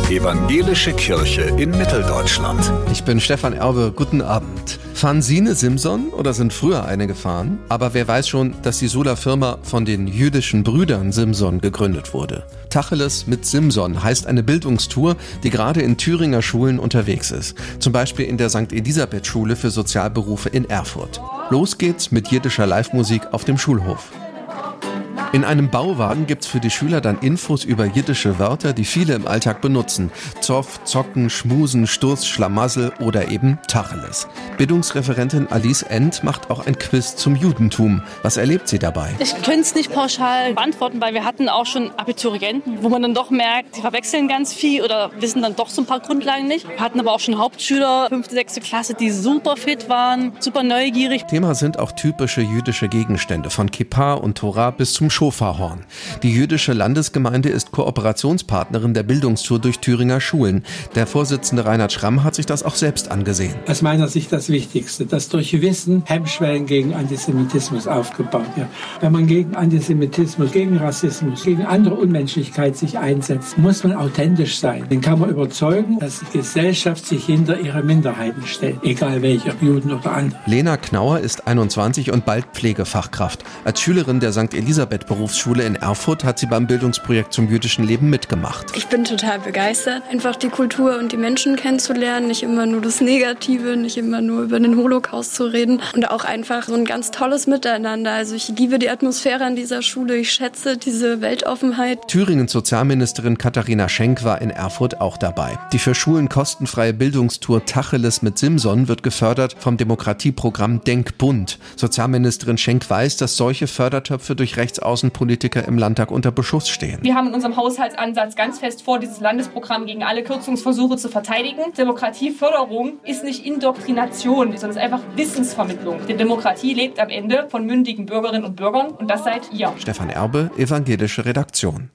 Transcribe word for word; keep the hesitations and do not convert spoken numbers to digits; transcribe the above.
Evangelische Kirche in Mitteldeutschland. Ich bin Stefan Erbe, guten Abend. Fahren Sie eine Simson oder sind früher eine gefahren? Aber wer weiß schon, dass die Solar-Firma von den jüdischen Brüdern Simson gegründet wurde. Tacheles mit Simson heißt eine Bildungstour, die gerade in Thüringer Schulen unterwegs ist. Zum Beispiel in der Sankt Elisabeth-Schule für Sozialberufe in Erfurt. Los geht's mit jiddischer Live-Musik auf dem Schulhof. In einem Bauwagen gibt's für die Schüler dann Infos über jiddische Wörter, die viele im Alltag benutzen. Zoff, Zocken, Schmusen, Sturz, Schlamassel oder eben Tacheles. Bildungsreferentin Alice End macht auch ein Quiz zum Judentum. Was erlebt sie dabei? Ich könnte es nicht pauschal beantworten, weil wir hatten auch schon Abiturienten, wo man dann doch merkt, die verwechseln ganz viel oder wissen dann doch so ein paar Grundlagen nicht. Wir hatten aber auch schon Hauptschüler, fünfte, sechste Klasse, die super fit waren, super neugierig. Thema sind auch typische jüdische Gegenstände, von Kippa und Torah bis zum Schofahorn. Die jüdische Landesgemeinde ist Kooperationspartnerin der Bildungstour durch Thüringer Schulen. Der Vorsitzende Reinhard Schramm hat sich das auch selbst angesehen. Aus meiner Sicht das Wichtigste, dass durch Wissen Hemmschwellen gegen Antisemitismus aufgebaut werden. Wenn man gegen Antisemitismus, gegen Rassismus, gegen andere Unmenschlichkeit sich einsetzt, muss man authentisch sein. Den kann man überzeugen, dass die Gesellschaft sich hinter ihre Minderheiten stellt, egal welche, ob Juden oder andere. Lena Knauer ist einundzwanzig und bald Pflegefachkraft. Als Schülerin der Sankt Elisabeth-Berufsschule in Erfurt hat sie beim Bildungsprojekt zum jüdischen Leben mitgemacht. Ich bin total begeistert, einfach die Kultur und die Menschen kennenzulernen, nicht immer nur das Negative, nicht immer nur über den Holocaust zu reden und auch einfach so ein ganz tolles Miteinander. Also ich liebe die Atmosphäre an dieser Schule, ich schätze diese Weltoffenheit. Thüringens Sozialministerin Katharina Schenk war in Erfurt auch dabei. Die für Schulen kostenfreie Bildungstour Tacheles mit Simson wird gefördert vom Demokratieprogramm Denkbund. Sozialministerin Schenk weiß, dass solche Fördertöpfe durch Rechtsaußenpolitiker im Landtag unter Beschuss stehen. Wir haben in unserem Haushaltsansatz ganz fest vor, dieses Landesprogramm gegen alle Kürzungsversuche zu verteidigen. Demokratieförderung ist nicht Indoktrination, sondern ist einfach Wissensvermittlung. Die Demokratie lebt am Ende von mündigen Bürgerinnen und Bürgern und das seid ihr. Stefan Erbe, Evangelische Redaktion.